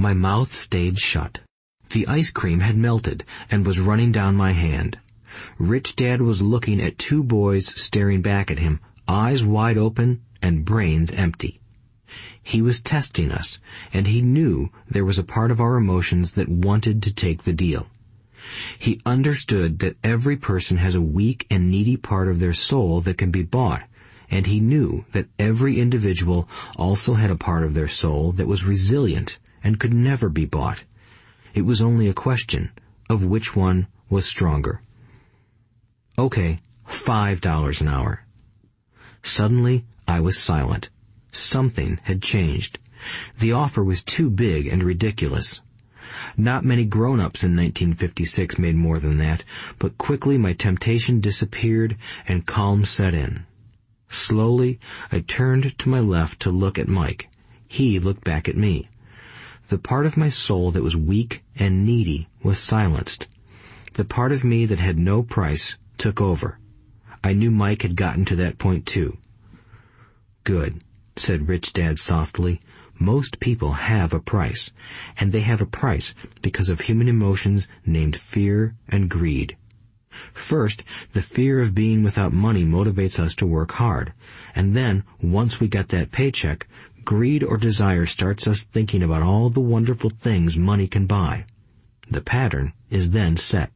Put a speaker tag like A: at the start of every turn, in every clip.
A: My mouth stayed shut. The ice cream had melted and was running down my hand. Rich Dad was looking at two boys staring back at him, eyes wide open and brains empty. He was testing us, and he knew there was a part of our emotions that wanted to take the deal. He understood that every person has a weak and needy part of their soul that can be bought, and he knew that every individual also had a part of their soul that was resilient and could never be bought. It was only a question of which one was stronger. Okay, $5 an hour. Suddenly, I was silent. Something had changed. The offer was too big and ridiculous. Not many grown-ups in 1956 made more than that, but quickly my temptation disappeared and calm set in. Slowly, I turned to my left to look at Mike. He looked back at me. The part of my soul that was weak and needy was silenced. The part of me that had no price took over. I knew Mike had gotten to that point too. "Good," said Rich Dad softly. "Most people have a price, and they have a price because of human emotions named fear and greed. First, the fear of being without money motivates us to work hard, and then, once we get that paycheck, greed or desire starts us thinking about all the wonderful things money can buy. The pattern is then set."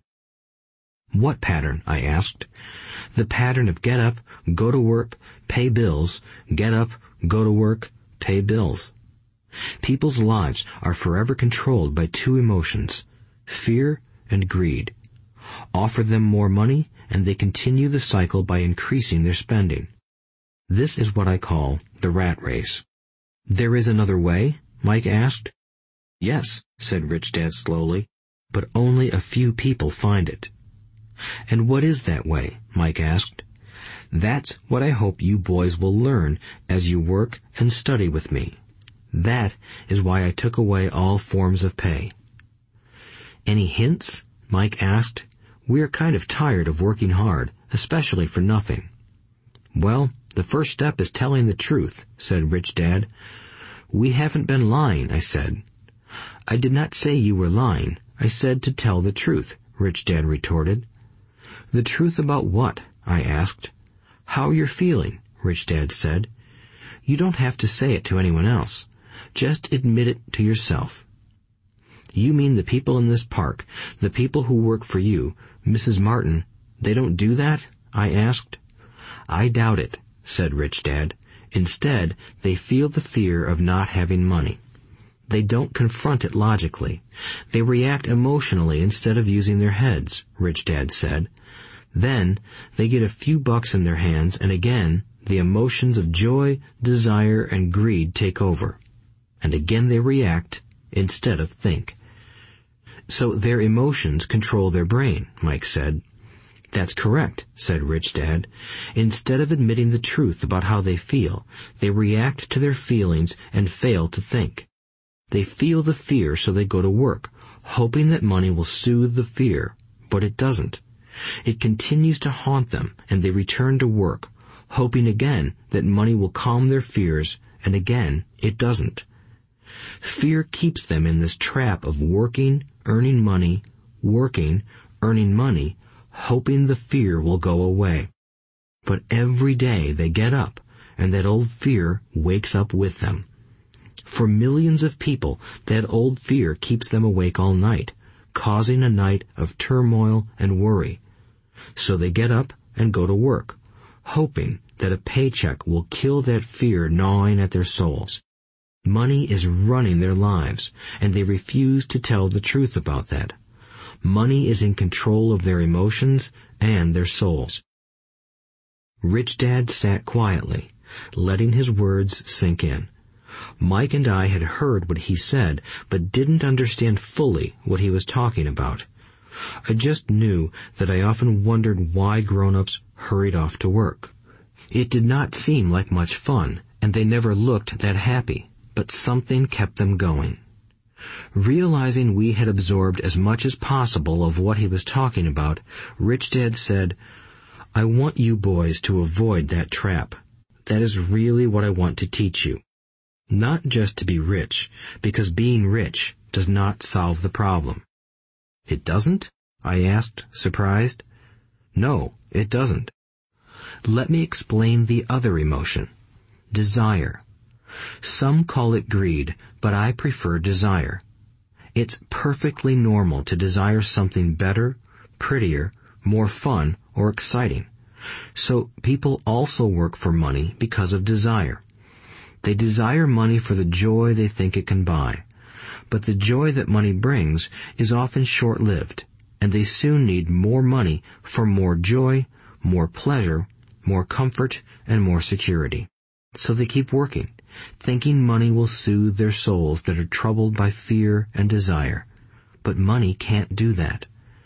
A: "What pattern?" I asked. "The pattern of get up, go to work, pay bills, get up, go to work, pay bills. People's lives are forever controlled by two emotions, fear and greed. Offer them more money, and they continue the cycle by increasing their spending. This is what I call the rat race." "There is another way?" Mike asked. "Yes," said Rich Dad slowly, "but only a few people find it." "And what is that way?" Mike asked. "That's what I hope you boys will learn as you work and study with me. That is why I took away all forms of pay." "Any hints?" Mike asked. "We're kind of tired of working hard, especially for nothing." "Well, the first step is telling the truth," said Rich Dad. "We haven't been lying," I said. "I did not say you were lying. I said to tell the truth," Rich Dad retorted. "The truth about what?" I asked. "How you're feeling," Rich Dad said. "You don't have to say it to anyone else. Just admit it to yourself." "You mean the people in this park, the people who work for you, Mrs. Martin, they don't do that?" I asked. "I doubt it," said Rich Dad. "Instead, they feel the fear of not having money. They don't confront it logically. They react emotionally instead of using their heads," Rich Dad said. "Then they get a few bucks in their hands, and again the emotions of joy, desire, and greed take over. And again they react instead of think." "So their emotions control their brain," Mike said. "That's correct," said Rich Dad. "Instead of admitting the truth about how they feel, they react to their feelings and fail to think. They feel the fear, so they go to work, hoping that money will soothe the fear, but it doesn't. It continues to haunt them, and they return to work, hoping again that money will calm their fears, and again it doesn't. Fear keeps them in this trap of working, earning money, working, earning money, hoping the fear will go away. But every day they get up, and that old fear wakes up with them. For millions of people, that old fear keeps them awake all night, causing a night of turmoil and worry. So they get up and go to work, hoping that a paycheck will kill that fear gnawing at their souls. Money is running their lives, and they refuse to tell the truth about that. Money is in control of their emotions and their souls." Rich Dad sat quietly, letting his words sink in. Mike and I had heard what he said, but didn't understand fully what he was talking about. I just knew that I often wondered why grown-ups hurried off to work. It did not seem like much fun, and they never looked that happy, but something kept them going. Realizing we had absorbed as much as possible of what he was talking about, Rich Dad said, "I want you boys to avoid that trap. That is really what I want to teach you. Not just to be rich, because being rich does not solve the problem. It doesn't? I asked, surprised. No, it doesn't. Let me explain the other emotion, desire. Some call it greed, but I prefer desire. It's perfectly normal to desire something better, prettier, more fun, or exciting. So people also work for money because of desire. They desire money for the joy they think it can buy. But the joy that money brings is often short-lived, and they soon need more money for more joy, more pleasure, more comfort, and more security. So they keep working, thinking money will soothe their souls that are troubled by fear and desire. But money can't do that.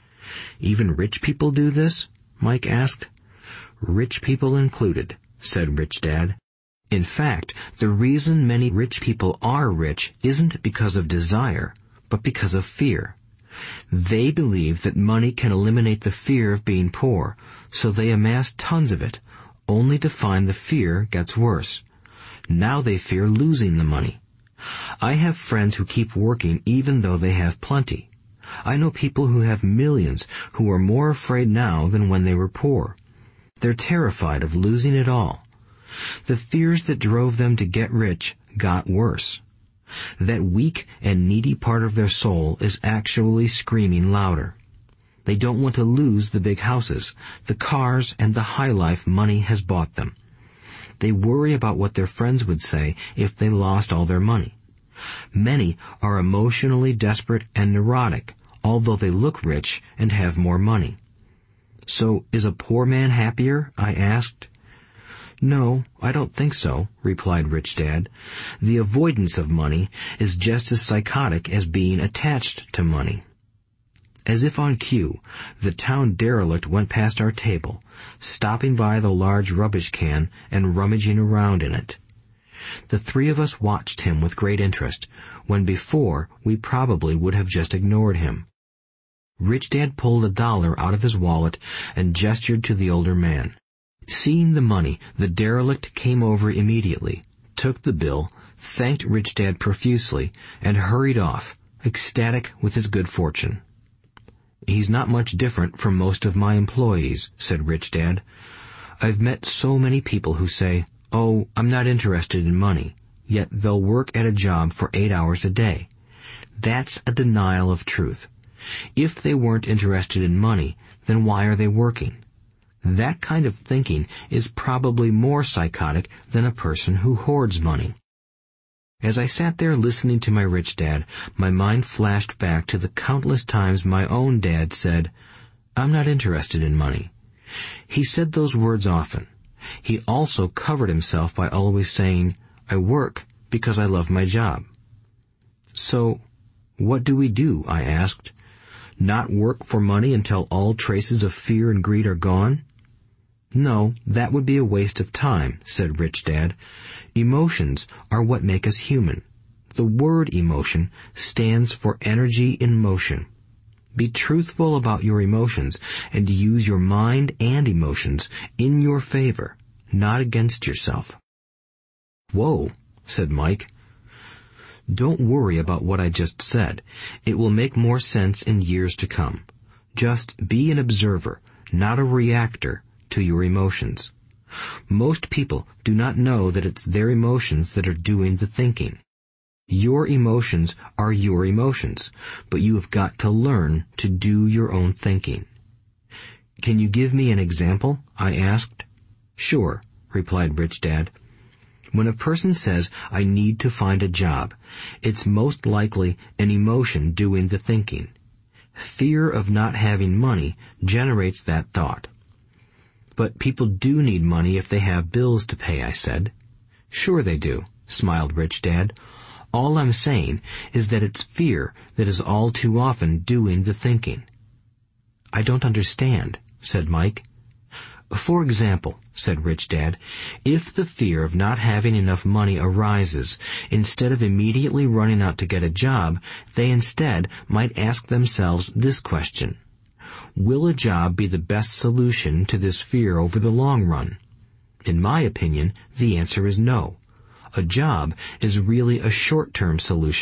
A: Even rich people do this? Mike asked. Rich people included, said Rich Dad. In fact, the reason many rich people are rich isn't because of desire, but because of fear. They believe that money can eliminate the fear of being poor, so they amass tons of it, only to find the fear gets worse. Now they fear losing the money. I have friends who keep working even though they have plenty. I know people who have millions who are more afraid now than when they were poor. They're terrified of losing it all. The fears that drove them to get rich got worse. That weak and needy part of their soul is actually screaming louder. They don't want to lose the big houses, the cars, and the high life money has bought them. They worry about what their friends would say if they lost all their money. Many are emotionally desperate and neurotic, although they look rich and have more money. So, is a poor man happier? I asked. No, I don't think so, replied Rich Dad. The avoidance of money is just as psychotic as being attached to money. As if on cue, the town derelict went past our table, stopping by the large rubbish can and rummaging around in it. The three of us watched him with great interest, when before we probably would have just ignored him. Rich Dad pulled $1 out of his wallet and gestured to the older man. Seeing the money, the derelict came over immediately, took the bill, thanked Rich Dad profusely, and hurried off, ecstatic with his good fortune. He's not much different from most of my employees, said Rich Dad. I've met so many people who say, "Oh, I'm not interested in money," yet they'll work at a job for 8 hours a day. That's a denial of truth. If they weren't interested in money, then why are they working? That kind of thinking is probably more psychotic than a person who hoards money. As I sat there listening to my Rich Dad, my mind flashed back to the countless times my own dad said, "I'm not interested in money." He said those words often. He also covered himself by always saying, "I work because I love my job." So, what do we do? I asked. Not work for money until all traces of fear and greed are gone? No, that would be a waste of time, said Rich Dad. Emotions are what make us human. The word emotion stands for energy in motion. Be truthful about your emotions and use your mind and emotions in your favor, not against yourself. Whoa, said Mike. Don't worry about what I just said. It will make more sense in years to come. Just be an observer, not a reactor to your emotions. Most people do not know that it's their emotions that are doing the thinking. Your emotions are your emotions, but you have got to learn to do your own thinking. Can you give me an example? I asked. Sure, replied Rich Dad. When a person says, "I need to find a job," it's most likely an emotion doing the thinking. Fear of not having money generates that thought. But people do need money if they have bills to pay, I said. Sure they do, smiled Rich Dad. All I'm saying is that it's fear that is all too often doing the thinking. I don't understand, said Mike. For example, said Rich Dad, if the fear of not having enough money arises, instead of immediately running out to get a job, they instead might ask themselves this question. Will a job be the best solution to this fear over the long run? In my opinion, the answer is no. A job is really a short-term solution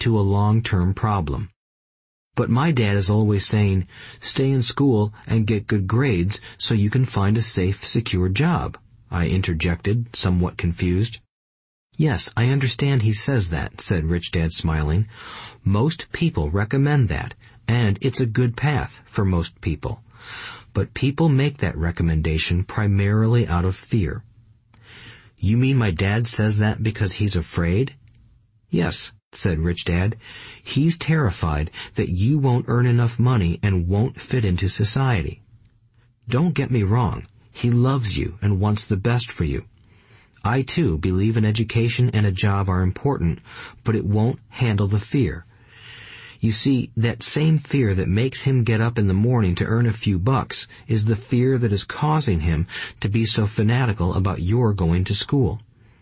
A: to a long-term problem. But my dad is always saying, stay in school and get good grades so you can find a safe, secure job, I interjected, somewhat confused. Yes, I understand he says that, said Rich Dad, smiling. Most people recommend that, and it's a good path for most people. But people make that recommendation primarily out of fear. You mean my dad says that because he's afraid? Yes, said Rich Dad. He's terrified that you won't earn enough money and won't fit into society. Don't get me wrong. He loves you and wants the best for you. I, too, believe an education and a job are important, but it won't handle the fear. You see, that same fear that makes him get up in the morning to earn a few bucks is the fear that is causing him to be so fanatical about your going to school.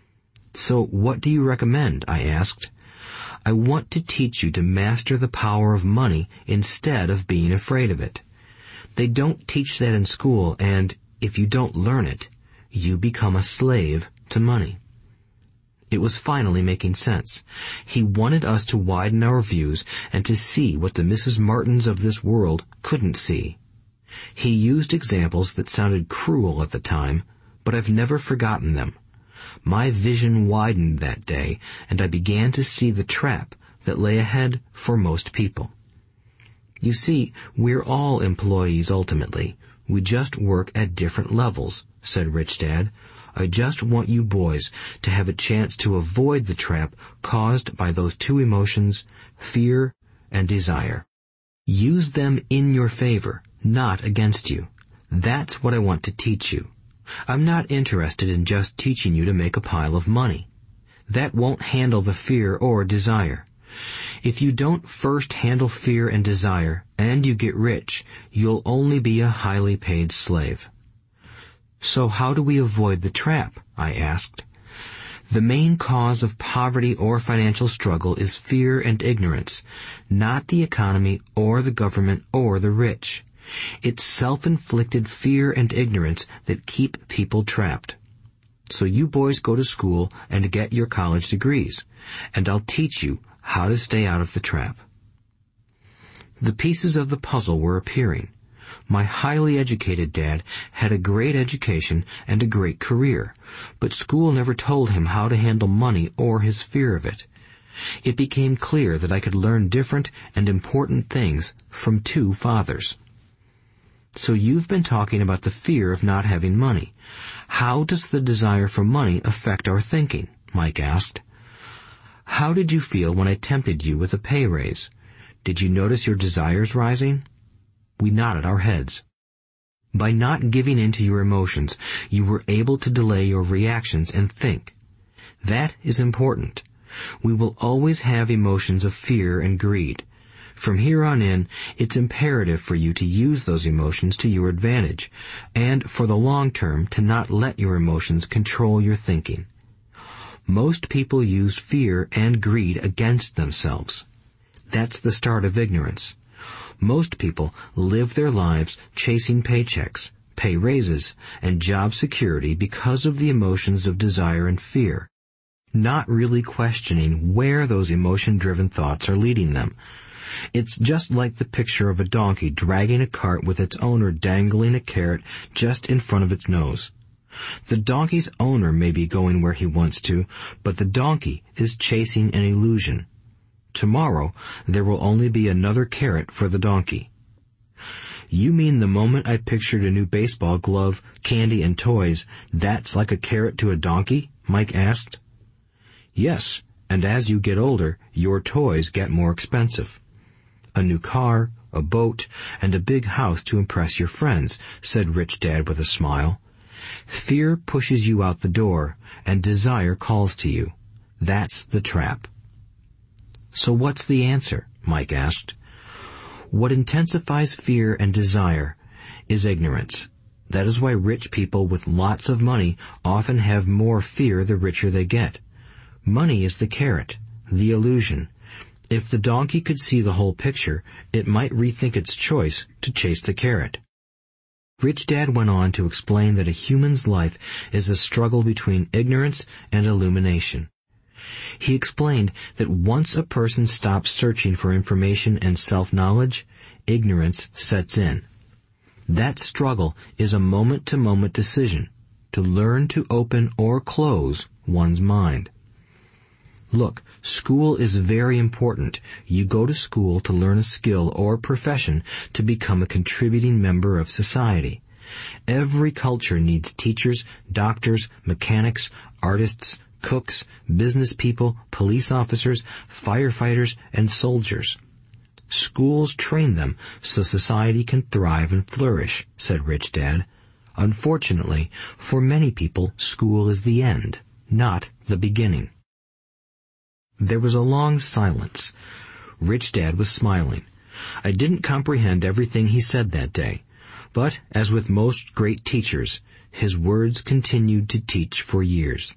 A: So what do you recommend? I asked. I want to teach you to master the power of money instead of being afraid of it. They don't teach that in school, and if you don't learn it, you become a slave to money. It was finally making sense. He wanted us to widen our views and to see what the Mrs. Martins of this world couldn't see. He used examples that sounded cruel at the time, but I've never forgotten them. My vision widened that day, and I began to see the trap that lay ahead for most people. You see, we're all employees ultimately. We just work at different levels, said Rich Dad. I just want you boys to have a chance to avoid the trap caused by those two emotions, fear and desire. Use them in your favor, not against you. That's what I want to teach you. I'm not interested in just teaching you to make a pile of money. That won't handle the fear or desire. If you don't first handle fear and desire, and you get rich, you'll only be a highly paid slave. So how do we avoid the trap? I asked. The main cause of poverty or financial struggle is fear and ignorance, not the economy or the government or the rich. It's self-inflicted fear and ignorance that keep people trapped. So you boys go to school and get your college degrees, and I'll teach you how to stay out of the trap. The pieces of the puzzle were appearing. My highly educated dad had a great education and a great career, but school never told him how to handle money or his fear of it. It became clear that I could learn different and important things from two fathers. So you've been talking about the fear of not having money. How does the desire for money affect our thinking? Mike asked. How did you feel when I tempted you with a pay raise? Did you notice your desires rising? We nodded our heads. By not giving in to your emotions, you were able to delay your reactions and think. That is important. We will always have emotions of fear and greed. From here on in, it's imperative for you to use those emotions to your advantage, and for the long term to not let your emotions control your thinking. Most people use fear and greed against themselves. That's the start of ignorance. Most people live their lives chasing paychecks, pay raises, and job security because of the emotions of desire and fear, not really questioning where those emotion-driven thoughts are leading them. It's just like the picture of a donkey dragging a cart with its owner dangling a carrot just in front of its nose. The donkey's owner may be going where he wants to, but the donkey is chasing an illusion. Tomorrow, there will only be another carrot for the donkey. You mean the moment I pictured a new baseball glove, candy, and toys, that's like a carrot to a donkey? Mike asked. Yes, and as you get older, your toys get more expensive. A new car, a boat, and a big house to impress your friends, said Rich Dad with a smile. Fear pushes you out the door, and desire calls to you. That's the trap. So what's the answer? Mike asked. What intensifies fear and desire is ignorance. That is why rich people with lots of money often have more fear the richer they get. Money is the carrot, the illusion. If the donkey could see the whole picture, it might rethink its choice to chase the carrot. Rich Dad went on to explain that a human's life is a struggle between ignorance and illumination. He explained that once a person stops searching for information and self-knowledge, ignorance sets in. That struggle is a moment-to-moment decision to learn to open or close one's mind. Look, school is very important. You go to school to learn a skill or profession to become a contributing member of society. Every culture needs teachers, doctors, mechanics, artists, cooks, business people, police officers, firefighters, and soldiers. Schools train them so society can thrive and flourish, said Rich Dad. Unfortunately, for many people, school is the end, not the beginning. There was a long silence. Rich Dad was smiling. I didn't comprehend everything he said that day, but, as with most great teachers, his words continued to teach for years.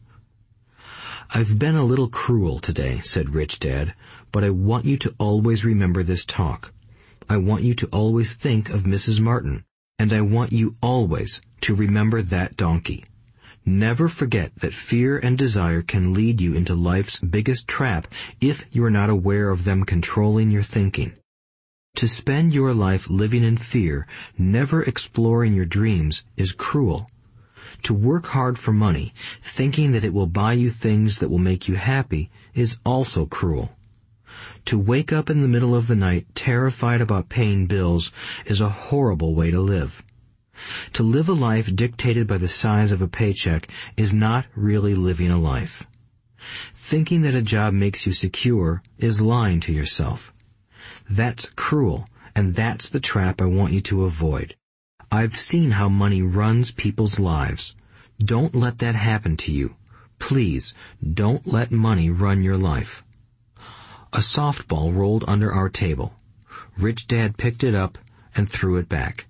A: "I've been a little cruel today," said Rich Dad, "but I want you to always remember this talk. I want you to always think of Mrs. Martin, and I want you always to remember that donkey. Never forget that fear and desire can lead you into life's biggest trap if you are not aware of them controlling your thinking. To spend your life living in fear, never exploring your dreams, is cruel. To work hard for money, thinking that it will buy you things that will make you happy, is also cruel. To wake up in the middle of the night terrified about paying bills is a horrible way to live. To live a life dictated by the size of a paycheck is not really living a life. Thinking that a job makes you secure is lying to yourself. That's cruel, and that's the trap I want you to avoid. I've seen how money runs people's lives. Don't let that happen to you. Please, don't let money run your life." A softball rolled under our table. Rich Dad picked it up and threw it back.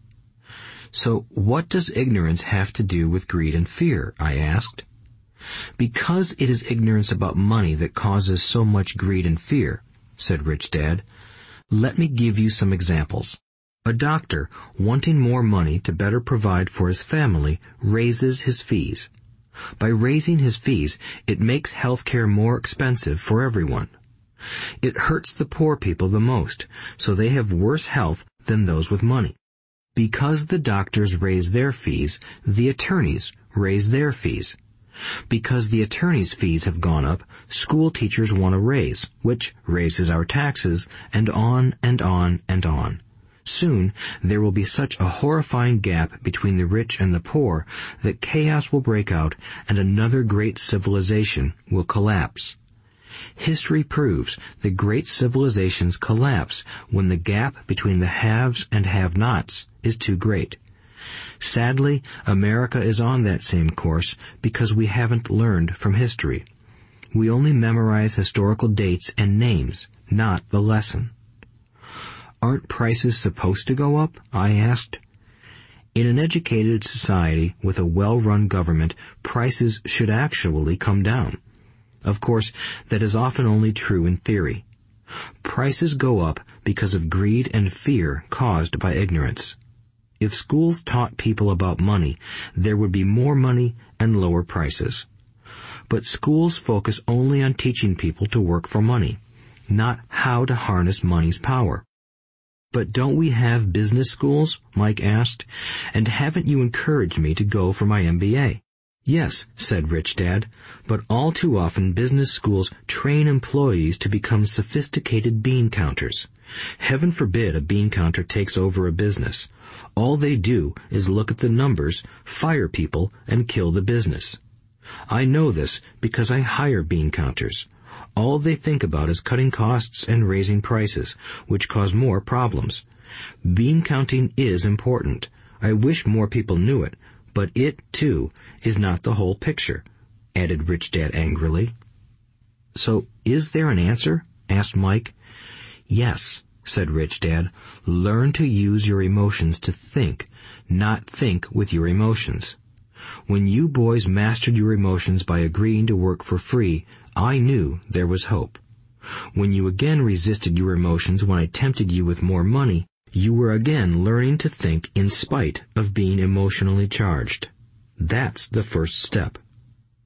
A: "So what does ignorance have to do with greed and fear?" I asked. "Because it is ignorance about money that causes so much greed and fear," said Rich Dad. "Let me give you some examples. A doctor, wanting more money to better provide for his family, raises his fees. By raising his fees, it makes healthcare more expensive for everyone. It hurts the poor people the most, so they have worse health than those with money. Because the doctors raise their fees, the attorneys raise their fees. Because the attorneys' fees have gone up, school teachers want a raise, which raises our taxes, and on and on and on. Soon, there will be such a horrifying gap between the rich and the poor that chaos will break out and another great civilization will collapse. History proves that great civilizations collapse when the gap between the haves and have-nots is too great. Sadly, America is on that same course because we haven't learned from history. We only memorize historical dates and names, not the lesson." "Aren't prices supposed to go up?" I asked. "In an educated society with a well-run government, prices should actually come down. Of course, that is often only true in theory. Prices go up because of greed and fear caused by ignorance. If schools taught people about money, there would be more money and lower prices. But schools focus only on teaching people to work for money, not how to harness money's power." "But don't we have business schools?" Mike asked. "And haven't you encouraged me to go for my MBA?" "Yes," said Rich Dad, "but all too often business schools train employees to become sophisticated bean counters. Heaven forbid a bean counter takes over a business. All they do is look at the numbers, fire people, and kill the business. I know this because I hire bean counters. All they think about is cutting costs and raising prices, which cause more problems. Bean counting is important. I wish more people knew it, but it, too, is not the whole picture," added Rich Dad angrily. "So, is there an answer?" asked Mike. "Yes," said Rich Dad. "Learn to use your emotions to think, not think with your emotions. When you boys mastered your emotions by agreeing to work for free, I knew there was hope. When you again resisted your emotions when I tempted you with more money, you were again learning to think in spite of being emotionally charged. That's the first step."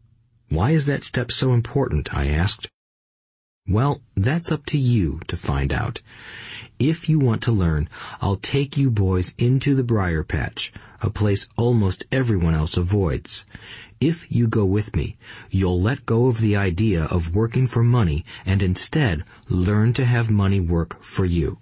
A: "Why is that step so important?" I asked. "Well, that's up to you to find out. If you want to learn, I'll take you boys into the briar patch, a place almost everyone else avoids. If you go with me, you'll let go of the idea of working for money and instead learn to have money work for you."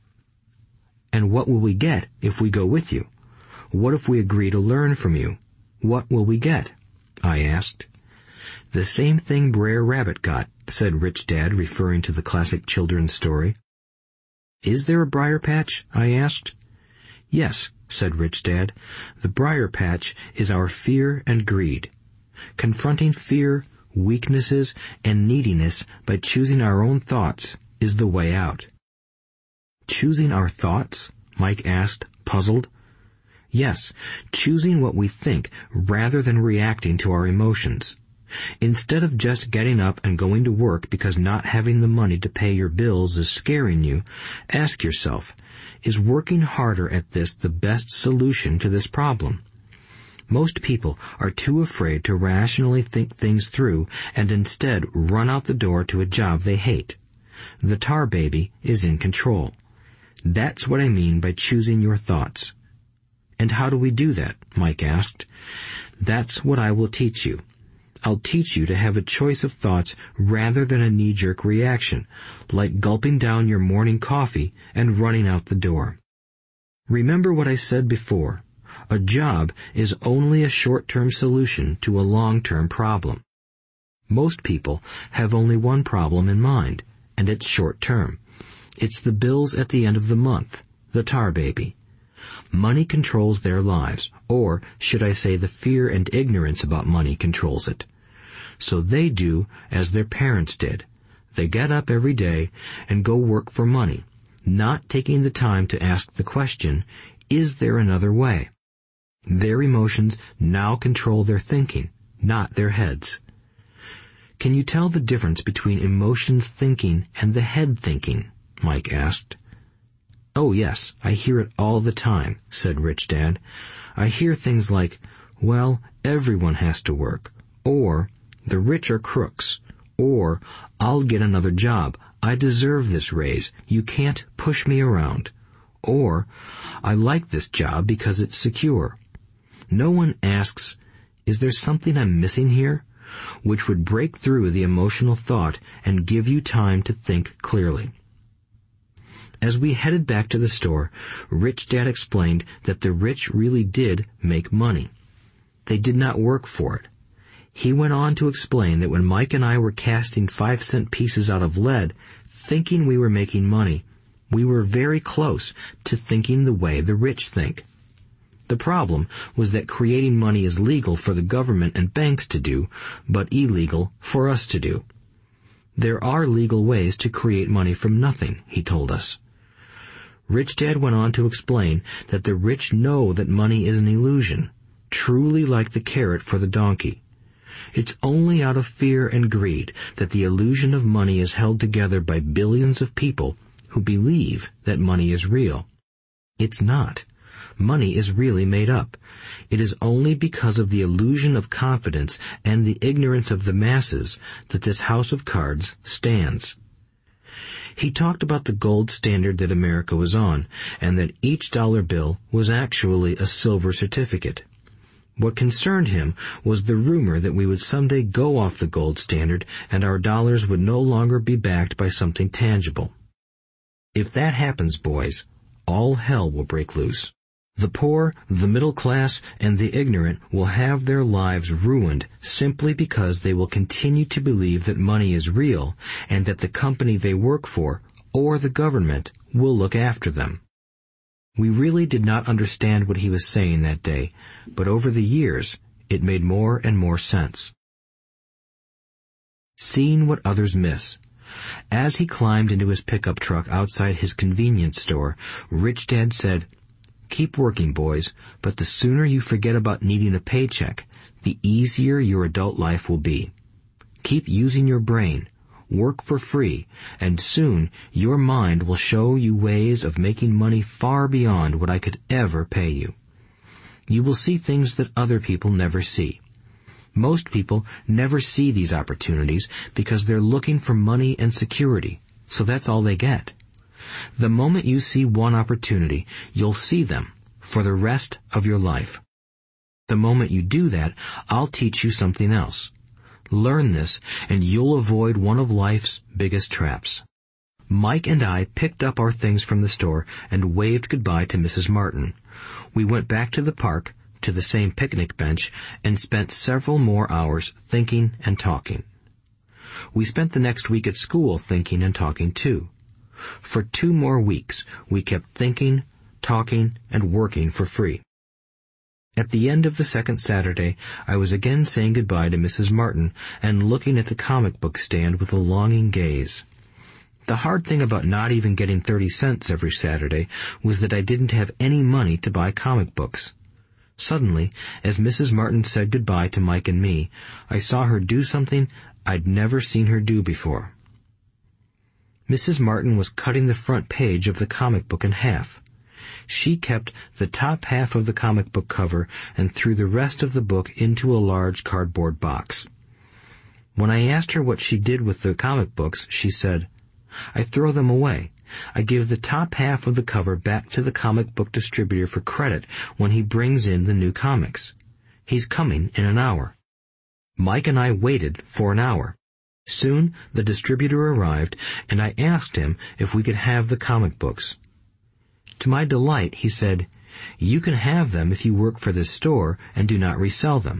A: "And what will we get if we go with you? What if we agree to learn from you? What will we get?" I asked. "The same thing Brer Rabbit got," said Rich Dad, referring to the classic children's story. "Is there a briar patch?" I asked. "Yes," said Rich Dad. "The briar patch is our fear and greed. Confronting fear, weaknesses, and neediness by choosing our own thoughts is the way out." "Choosing our thoughts?" Mike asked, puzzled. "Yes, choosing what we think rather than reacting to our emotions. Instead of just getting up and going to work because not having the money to pay your bills is scaring you, ask yourself, is working harder at this the best solution to this problem? Most people are too afraid to rationally think things through and instead run out the door to a job they hate. The tar baby is in control. That's what I mean by choosing your thoughts." "And how do we do that?" Mike asked. "That's what I will teach you. I'll teach you to have a choice of thoughts rather than a knee-jerk reaction, like gulping down your morning coffee and running out the door. Remember what I said before. A job is only a short-term solution to a long-term problem. Most people have only one problem in mind, and it's short-term. It's the bills at the end of the month, the tar baby. Money controls their lives, or should I say the fear and ignorance about money controls it. So they do as their parents did. They get up every day and go work for money, not taking the time to ask the question, is there another way? Their emotions now control their thinking, not their heads. Can you tell the difference between emotions thinking and the head thinking? Mike asked. "Oh yes, I hear it all the time," said Rich Dad. "I hear things like, well, everyone has to work, or the rich are crooks, or I'll get another job, I deserve this raise, you can't push me around, or I like this job because it's secure. No one asks, is there something I'm missing here? Which would break through the emotional thought and give you time to think clearly." As we headed back to the store, Rich Dad explained that the rich really did make money. They did not work for it. He went on to explain that when Mike and I were casting 5-cent pieces out of lead, thinking we were making money, we were very close to thinking the way the rich think. The problem was that creating money is legal for the government and banks to do, but illegal for us to do. There are legal ways to create money from nothing, he told us. Rich Dad went on to explain that the rich know that money is an illusion, truly like the carrot for the donkey. It's only out of fear and greed that the illusion of money is held together by billions of people who believe that money is real. It's not. Money is really made up. It is only because of the illusion of confidence and the ignorance of the masses that this house of cards stands. He talked about the gold standard that America was on, and that each dollar bill was actually a silver certificate. What concerned him was the rumor that we would someday go off the gold standard and our dollars would no longer be backed by something tangible. If that happens, boys, all hell will break loose. The poor, the middle class, and the ignorant will have their lives ruined simply because they will continue to believe that money is real and that the company they work for, or the government, will look after them. We really did not understand what he was saying that day, but over the years, it made more and more sense. Seeing what others miss. As he climbed into his pickup truck outside his convenience store, Rich Dad said, "Keep working, boys, but the sooner you forget about needing a paycheck, the easier your adult life will be. Keep using your brain, work for free, and soon your mind will show you ways of making money far beyond what I could ever pay you. You will see things that other people never see. Most people never see these opportunities because they're looking for money and security, so that's all they get. The moment you see one opportunity, you'll see them for the rest of your life. The moment you do that, I'll teach you something else. Learn this, and you'll avoid one of life's biggest traps. Mike and I picked up our things from the store and waved goodbye to Mrs. Martin. We went back to the park, to the same picnic bench, and spent several more hours thinking and talking. We spent the next week at school thinking and talking too. For 2 more weeks, we kept thinking, talking, and working for free. At the end of the second Saturday, I was again saying goodbye to Mrs. Martin and looking at the comic book stand with a longing gaze. The hard thing about not even getting 30 cents every Saturday was that I didn't have any money to buy comic books. Suddenly, as Mrs. Martin said goodbye to Mike and me, I saw her do something I'd never seen her do before. Mrs. Martin was cutting the front page of the comic book in half. She kept the top half of the comic book cover and threw the rest of the book into a large cardboard box. When I asked her what she did with the comic books, she said, "I throw them away. I give the top half of the cover back to the comic book distributor for credit when he brings in the new comics. He's coming in an hour." Mike and I waited for an hour. Soon the distributor arrived, and I asked him if we could have the comic books. To my delight, he said, "You can have them if you work for this store and do not resell them."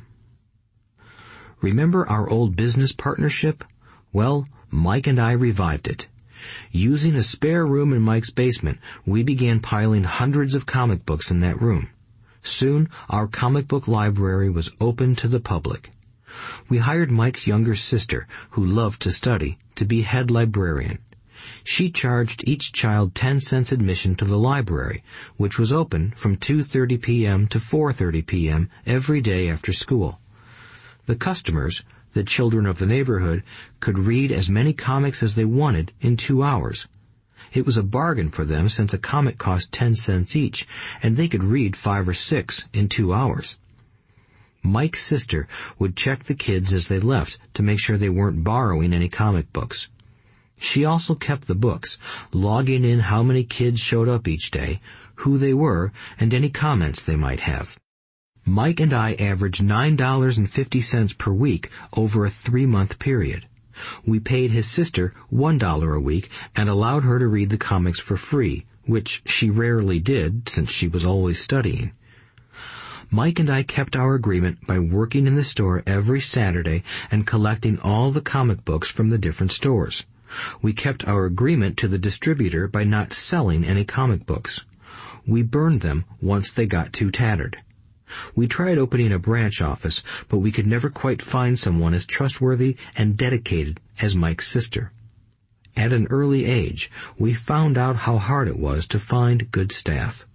A: Remember our old business partnership? Well, Mike and I revived it. Using a spare room in Mike's basement, we began piling hundreds of comic books in that room. Soon, our comic book library was open to the public. We hired Mike's younger sister, who loved to study, to be head librarian. She charged each child 10 cents admission to the library, which was open from 2:30 p.m. to 4:30 p.m. every day after school. The customers, the children of the neighborhood, could read as many comics as they wanted in 2 hours. It was a bargain for them since a comic cost 10 cents each, and they could read 5 or 6 in 2 hours. Mike's sister would check the kids as they left to make sure they weren't borrowing any comic books. She also kept the books, logging in how many kids showed up each day, who they were, and any comments they might have. Mike and I averaged $9.50 per week over a 3-month period. We paid his sister $1 a week and allowed her to read the comics for free, which she rarely did since she was always studying. Mike and I kept our agreement by working in the store every Saturday and collecting all the comic books from the different stores. We kept our agreement to the distributor by not selling any comic books. We burned them once they got too tattered. We tried opening a branch office, but we could never quite find someone as trustworthy and dedicated as Mike's sister. At an early age, we found out how hard it was to find good staff.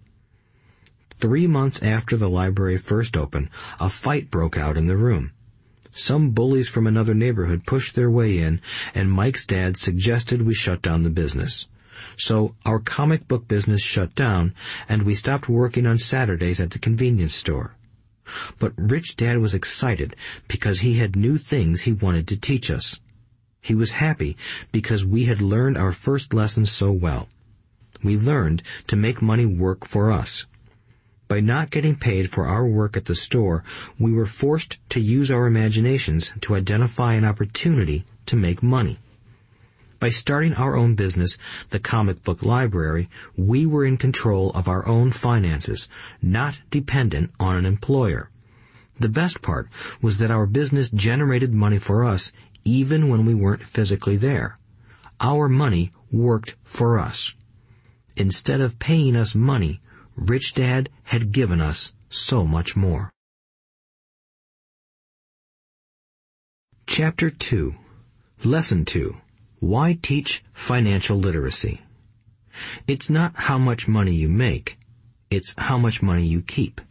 A: 3 months after the library first opened, a fight broke out in the room. Some bullies from another neighborhood pushed their way in, and Mike's dad suggested we shut down the business. So our comic book business shut down, and we stopped working on Saturdays at the convenience store. But Rich Dad was excited because he had new things he wanted to teach us. He was happy because we had learned our first lessons so well. We learned to make money work for us. By not getting paid for our work at the store, we were forced to use our imaginations to identify an opportunity to make money. By starting our own business, the comic book library, we were in control of our own finances, not dependent on an employer. The best part was that our business generated money for us even when we weren't physically there. Our money worked for us. Instead of paying us money, Rich Dad had given us so much more. Chapter 2. Lesson 2. Why teach financial literacy? It's not how much money you make, it's how much money you keep.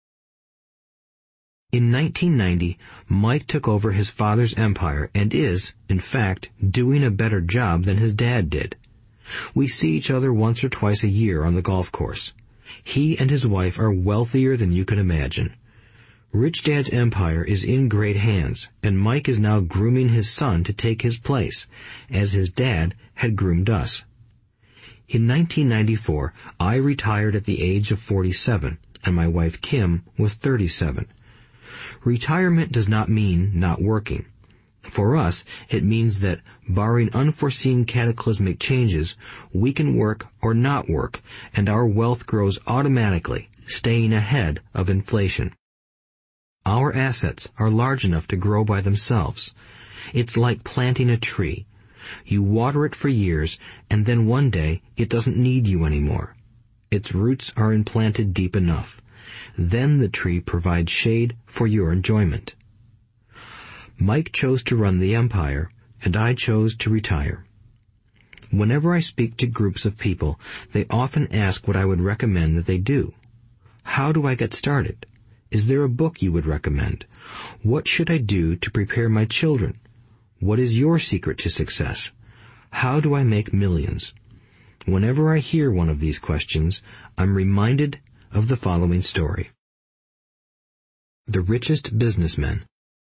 A: In 1990, Mike took over his father's empire and is, in fact, doing a better job than his dad did. We see each other once or twice a year on the golf course. He and his wife are wealthier than you can imagine. Rich Dad's empire is in great hands, and Mike is now grooming his son to take his place, as his dad had groomed us. In 1994, I retired at the age of 47, and my wife Kim was 37. Retirement does not mean not working. For us, it means that, barring unforeseen cataclysmic changes, we can work or not work, and our wealth grows automatically, staying ahead of inflation. Our assets are large enough to grow by themselves. It's like planting a tree. You water it for years, and then one day it doesn't need you anymore. Its roots are implanted deep enough. Then the tree provides shade for your enjoyment. Mike chose to run the empire, and I chose to retire. Whenever I speak to groups of people, they often ask what I would recommend that they do. How do I get started? Is there a book you would recommend? What should I do to prepare my children? What is your secret to success? How do I make millions? Whenever I hear one of these questions, I'm reminded of the following story. The Richest Businessmen.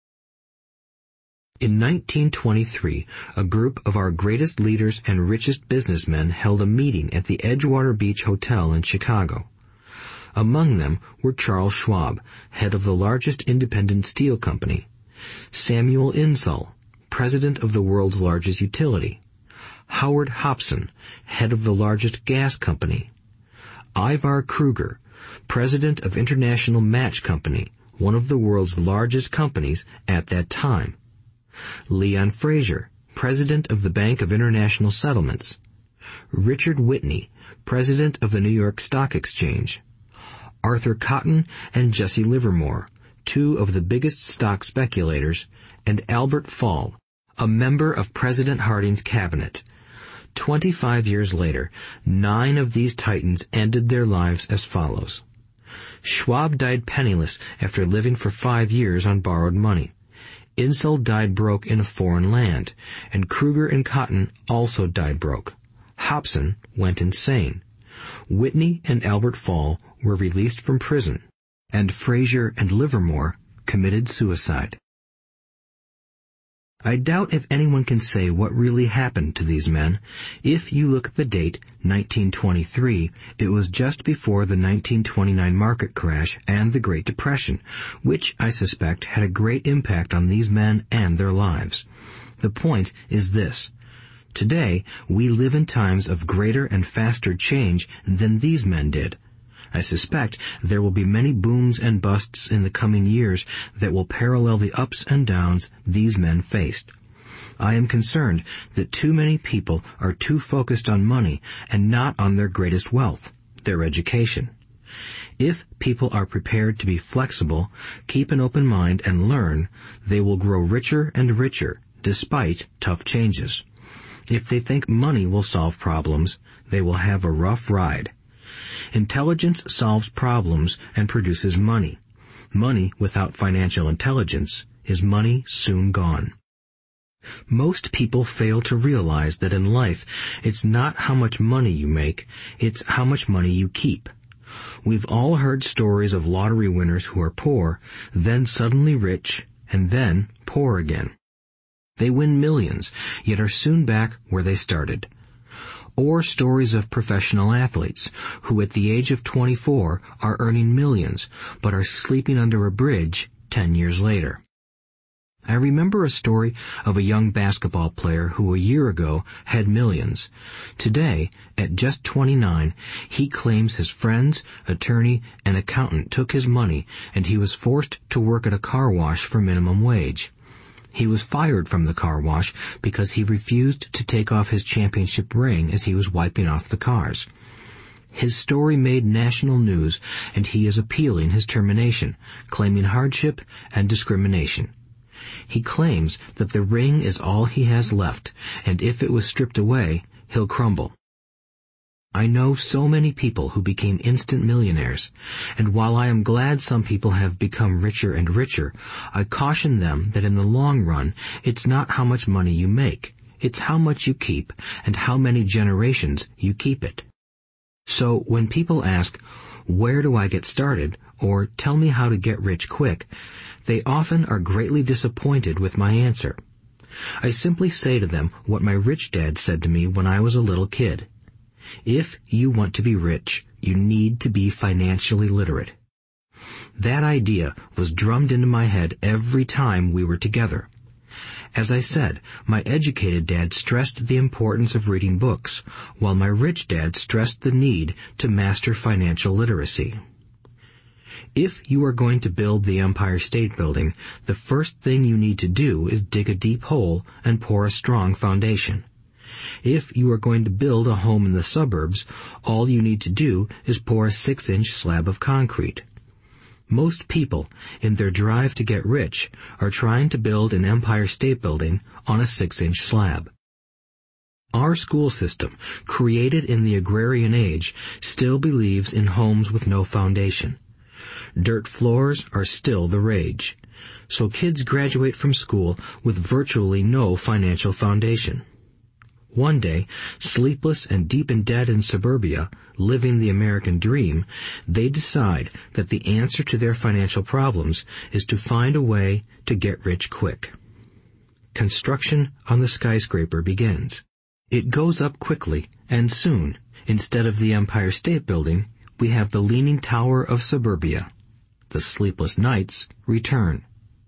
A: In 1923, a group of our greatest leaders and richest businessmen held a meeting at the Edgewater Beach Hotel in Chicago. Among them were Charles Schwab, head of the largest independent steel company; Samuel Insull, president of the world's largest utility; Howard Hopson, head of the largest gas company; Ivar Kruger, president of International Match Company, one of the world's largest companies at that time; Leon Fraser, president of the Bank of International Settlements; Richard Whitney, president of the New York Stock Exchange; Arthur Cotton and Jesse Livermore, two of the biggest stock speculators; and Albert Fall, a member of President Harding's cabinet. 25 years later, 9 of these titans ended their lives as follows. Schwab died penniless after living for 5 years on borrowed money. Insull died broke in a foreign land, and Kruger and Cotton also died broke. Hopson went insane. Whitney and Albert Fall were released from prison, and Fraser and Livermore committed suicide. I doubt if anyone can say what really happened to these men. If you look at the date, 1923, it was just before the 1929 market crash and the Great Depression, which I suspect had a great impact on these men and their lives. The point is this. Today, we live in times of greater and faster change than these men did. I suspect there will be many booms and busts in the coming years that will parallel the ups and downs these men faced. I am concerned that too many people are too focused on money and not on their greatest wealth, their education. If people are prepared to be flexible, keep an open mind, and learn, they will grow richer and richer despite tough changes. If they think money will solve problems, they will have a rough ride. Intelligence solves problems and produces money. Money without financial intelligence is money soon gone. Most people fail to realize that in life, it's not how much money you make, it's how much money you keep. We've all heard stories of lottery winners who are poor, then suddenly rich, and then poor again. They win millions, yet are soon back where they started. Or stories of professional athletes who at the age of 24 are earning millions, but are sleeping under a bridge 10 years later. I remember a story of a young basketball player who a year ago had millions. Today, at just 29, he claims his friends, attorney, and accountant took his money, and he was forced to work at a car wash for minimum wage. He was fired from the car wash because he refused to take off his championship ring as he was wiping off the cars. His story made national news, and he is appealing his termination, claiming hardship and discrimination. He claims that the ring is all he has left, and if it was stripped away, he'll crumble. I know so many people who became instant millionaires, and while I am glad some people have become richer and richer, I caution them that in the long run, it's not how much money you make, it's how much you keep and how many generations you keep it. So when people ask, "Where do I get started?" or "Tell me how to get rich quick," they often are greatly disappointed with my answer. I simply say to them what my rich dad said to me when I was a little kid. If you want to be rich, you need to be financially literate. That idea was drummed into my head every time we were together. As I said, my educated dad stressed the importance of reading books, while my rich dad stressed the need to master financial literacy. If you are going to build the Empire State Building, the first thing you need to do is dig a deep hole and pour a strong foundation. If you are going to build a home in the suburbs, all you need to do is pour a 6-inch slab of concrete. Most people, in their drive to get rich, are trying to build an Empire State Building on a 6-inch slab. Our school system, created in the agrarian age, still believes in homes with no foundation. Dirt floors are still the rage. So kids graduate from school with virtually no financial foundation. One day, sleepless and deep in debt in suburbia, living the American dream, they decide that the answer to their financial problems is to find a way to get rich quick. Construction on the skyscraper begins. It goes up quickly, and soon, instead of the Empire State Building, we have the Leaning Tower of Suburbia. The sleepless nights return.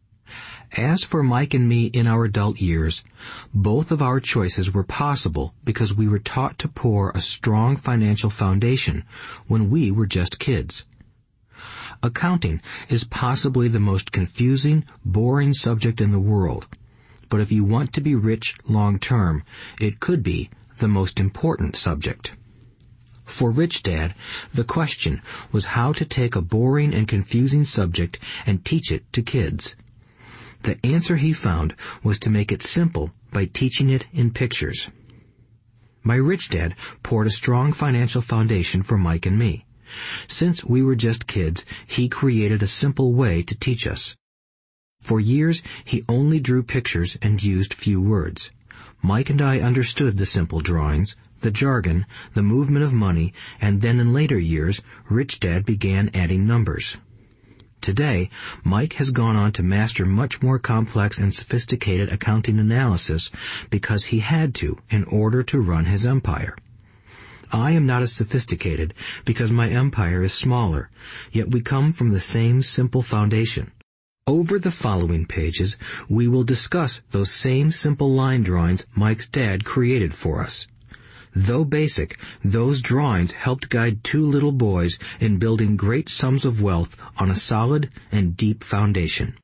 A: As for Mike and me in our adult years, both of our choices were possible because we were taught to pour a strong financial foundation when we were just kids. Accounting is possibly the most confusing, boring subject in the world, but if you want to be rich long term, it could be the most important subject. For Rich Dad, the question was how to take a boring and confusing subject and teach it to kids. The answer he found was to make it simple by teaching it in pictures. My rich dad poured a strong financial foundation for Mike and me. Since we were just kids, he created a simple way to teach us. For years, he only drew pictures and used few words. Mike and I understood the simple drawings, the jargon, the movement of money, and then in later years, Rich Dad began adding numbers. Today, Mike has gone on to master much more complex and sophisticated accounting analysis because he had to in order to run his empire. I am not as sophisticated because my empire is smaller, yet we come from the same simple foundation. Over the following pages, we will discuss those same simple line drawings Mike's dad created for us. Though basic, those drawings helped guide two little boys in building great sums of wealth on a solid and deep foundation.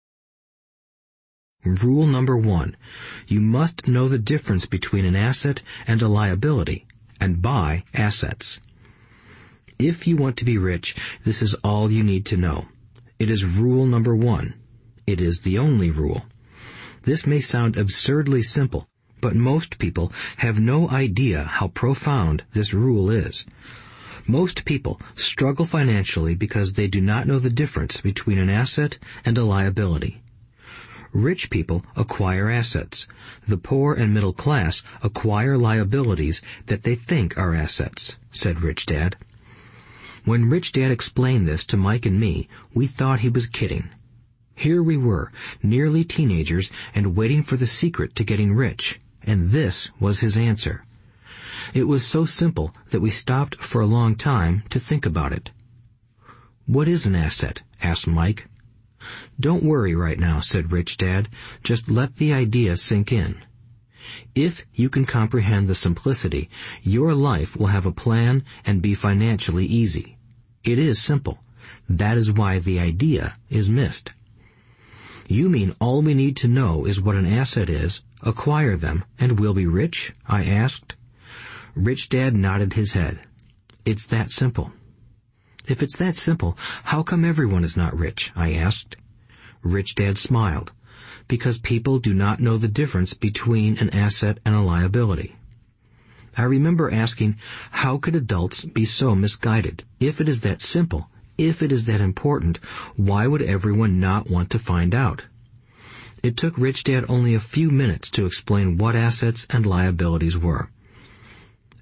A: Rule number 1. You must know the difference between an asset and a liability, and buy assets. If you want to be rich, this is all you need to know. It is rule number 1. It is the only rule. This may sound absurdly simple, but most people have no idea how profound this rule is. Most people struggle financially because they do not know the difference between an asset and a liability. Rich people acquire assets. The poor and middle class acquire liabilities that they think are assets, said Rich Dad. When Rich Dad explained this to Mike and me, we thought he was kidding. Here we were, nearly teenagers, and waiting for the secret to getting rich. And this was his answer. It was so simple that we stopped for a long time to think about it. "What is an asset?" asked Mike. "Don't worry right now," said Rich Dad. "Just let the idea sink in. If you can comprehend the simplicity, your life will have a plan and be financially easy. It is simple. That is why the idea is missed." "You mean all we need to know is what an asset is, acquire them, and we'll be rich?" I asked. Rich Dad nodded his head. "It's that simple." "If it's that simple, how come everyone is not rich?" I asked. Rich Dad smiled. "Because people do not know the difference between an asset and a liability." I remember asking, how could adults be so misguided? If it is that simple, if it is that important, why would everyone not want to find out? It took Rich Dad only a few minutes to explain what assets and liabilities were.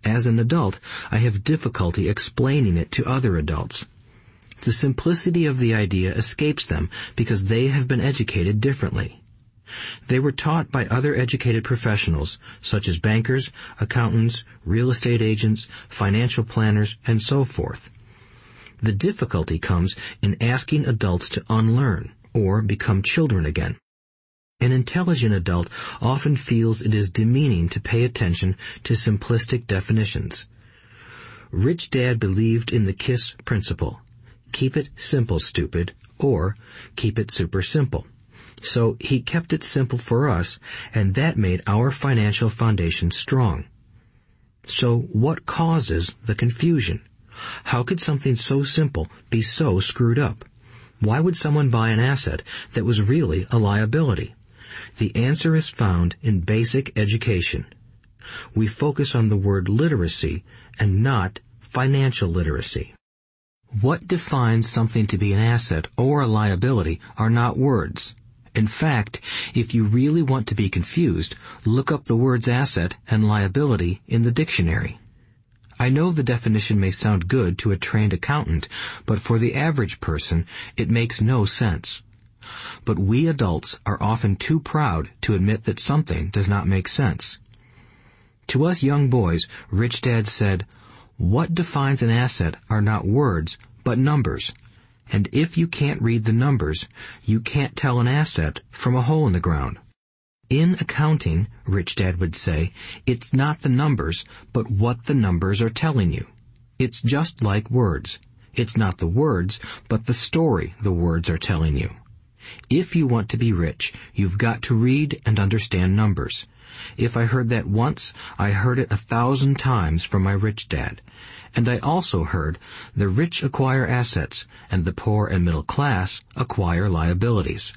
A: As an adult, I have difficulty explaining it to other adults. The simplicity of the idea escapes them because they have been educated differently. They were taught by other educated professionals, such as bankers, accountants, real estate agents, financial planners, and so forth. The difficulty comes in asking adults to unlearn or become children again. An intelligent adult often feels it is demeaning to pay attention to simplistic definitions. Rich Dad believed in the KISS principle. Keep it simple, stupid, or keep it super simple. So he kept it simple for us, and that made our financial foundation strong. So what causes the confusion? How could something so simple be so screwed up? Why would someone buy an asset that was really a liability? The answer is found in basic education. We focus on the word literacy and not financial literacy. What defines something to be an asset or a liability are not words. In fact, if you really want to be confused, look up the words asset and liability in the dictionary. I know the definition may sound good to a trained accountant, but for the average person, it makes no sense. But we adults are often too proud to admit that something does not make sense. To us young boys, Rich Dad said, "What defines an asset are not words, but numbers. And if you can't read the numbers, you can't tell an asset from a hole in the ground." In accounting, Rich Dad would say, it's not the numbers, but what the numbers are telling you. It's just like words. It's not the words, but the story the words are telling you. If you want to be rich, you've got to read and understand numbers. If I heard that once, I heard it 1,000 times from my rich dad. And I also heard the rich acquire assets, and the poor and middle class acquire liabilities.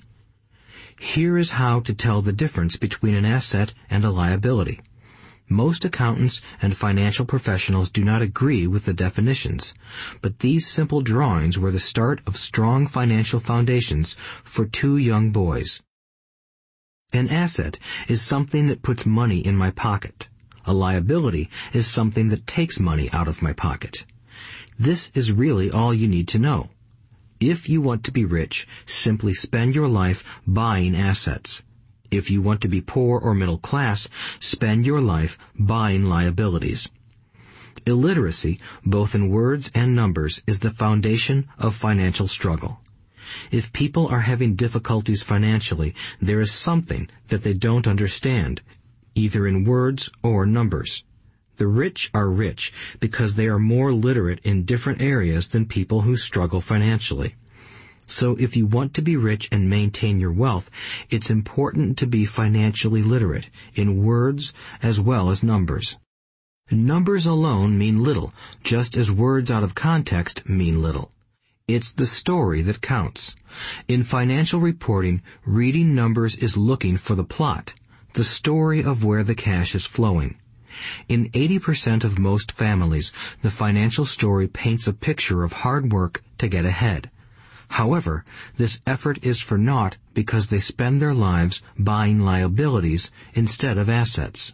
A: Here is how to tell the difference between an asset and a liability. Most accountants and financial professionals do not agree with the definitions, but these simple drawings were the start of strong financial foundations for two young boys. An asset is something that puts money in my pocket. A liability is something that takes money out of my pocket. This is really all you need to know. If you want to be rich, simply spend your life buying assets. If you want to be poor or middle class, spend your life buying liabilities. Illiteracy, both in words and numbers, is the foundation of financial struggle. If people are having difficulties financially, there is something that they don't understand, either in words or numbers. The rich are rich because they are more literate in different areas than people who struggle financially. So if you want to be rich and maintain your wealth, it's important to be financially literate in words as well as numbers. Numbers alone mean little, just as words out of context mean little. It's the story that counts. In financial reporting, reading numbers is looking for the plot, the story of where the cash is flowing. In 80% of most families, the financial story paints a picture of hard work to get ahead. However, this effort is for naught because they spend their lives buying liabilities instead of assets.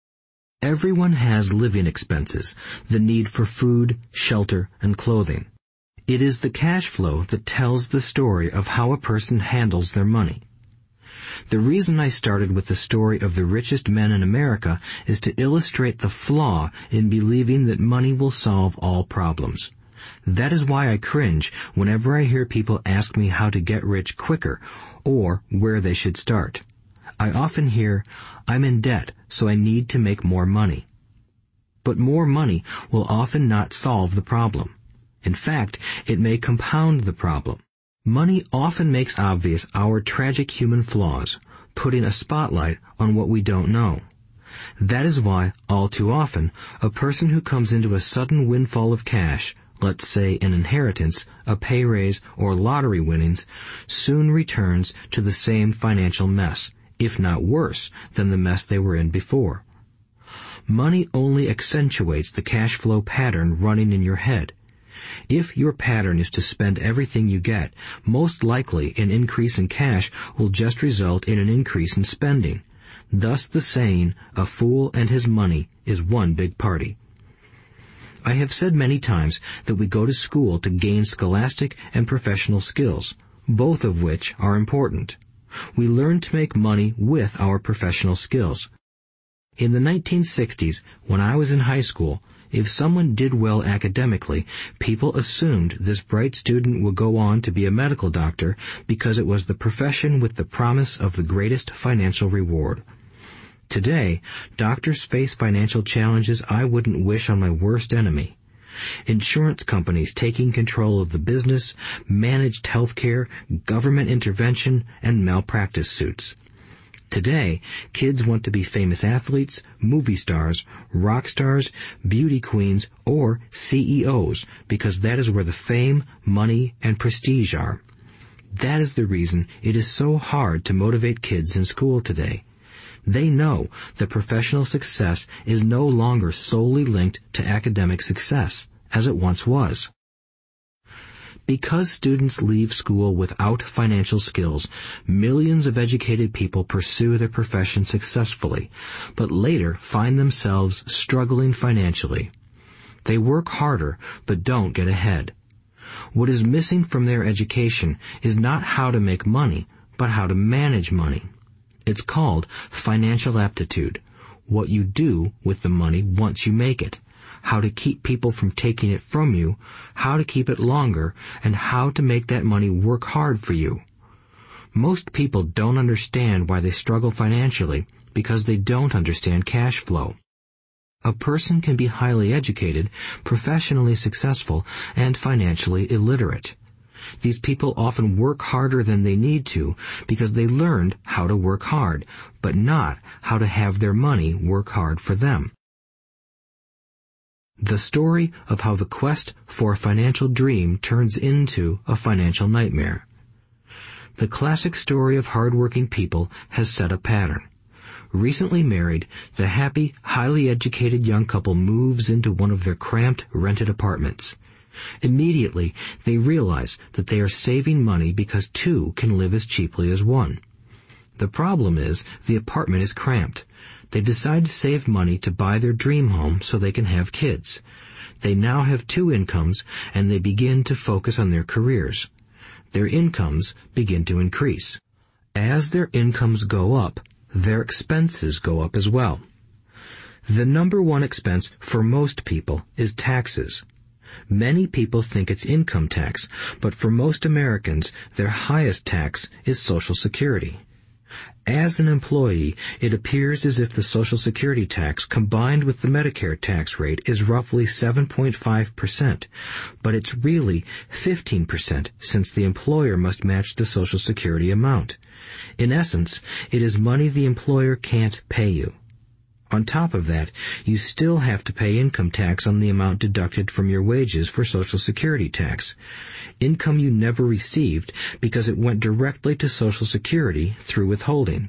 A: Everyone has living expenses, the need for food, shelter, and clothing. It is the cash flow that tells the story of how a person handles their money. The reason I started with the story of the richest men in America is to illustrate the flaw in believing that money will solve all problems. That is why I cringe whenever I hear people ask me how to get rich quicker or where they should start. I often hear, "I'm in debt, so I need to make more money." But more money will often not solve the problem. In fact, it may compound the problem. Money often makes obvious our tragic human flaws, putting a spotlight on what we don't know. That is why, all too often, a person who comes into a sudden windfall of cash, let's say an inheritance, a pay raise, or lottery winnings, soon returns to the same financial mess, if not worse than the mess they were in before. Money only accentuates the cash flow pattern running in your head. If your pattern is to spend everything you get, most likely an increase in cash will just result in an increase in spending. Thus the saying, "A fool and his money is one big party." I have said many times that we go to school to gain scholastic and professional skills, both of which are important. We learn to make money with our professional skills. In the 1960s, when I was in high school, if someone did well academically, people assumed this bright student would go on to be a medical doctor because it was the profession with the promise of the greatest financial reward. Today, doctors face financial challenges I wouldn't wish on my worst enemy. Insurance companies taking control of the business, managed health care, government intervention, and malpractice suits. Today, kids want to be famous athletes, movie stars, rock stars, beauty queens, or CEOs because that is where the fame, money, and prestige are. That is the reason it is so hard to motivate kids in school today. They know that professional success is no longer solely linked to academic success, as it once was. Because students leave school without financial skills, millions of educated people pursue their profession successfully, but later find themselves struggling financially. They work harder, but don't get ahead. What is missing from their education is not how to make money, but how to manage money. It's called financial aptitude, what you do with the money once you make it, how to keep people from taking it from you, how to keep it longer, and how to make that money work hard for you. Most people don't understand why they struggle financially because they don't understand cash flow. A person can be highly educated, professionally successful, and financially illiterate. These people often work harder than they need to because they learned how to work hard, but not how to have their money work hard for them. The story of how the quest for a financial dream turns into a financial nightmare. The classic story of hard-working people has set a pattern. Recently married, the happy, highly educated young couple moves into one of their cramped, rented apartments. Immediately, they realize that they are saving money because two can live as cheaply as one. The problem is, the apartment is cramped. They decide to save money to buy their dream home so they can have kids. They now have two incomes, and they begin to focus on their careers. Their incomes begin to increase. As their incomes go up, their expenses go up as well. The number one expense for most people is taxes. Many people think it's income tax, but for most Americans, their highest tax is Social Security. As an employee, it appears as if the Social Security tax combined with the Medicare tax rate is roughly 7.5%, but it's really 15% since the employer must match the Social Security amount. In essence, it is money the employer can't pay you. On top of that, you still have to pay income tax on the amount deducted from your wages for Social Security tax. Income you never received because it went directly to Social Security through withholding.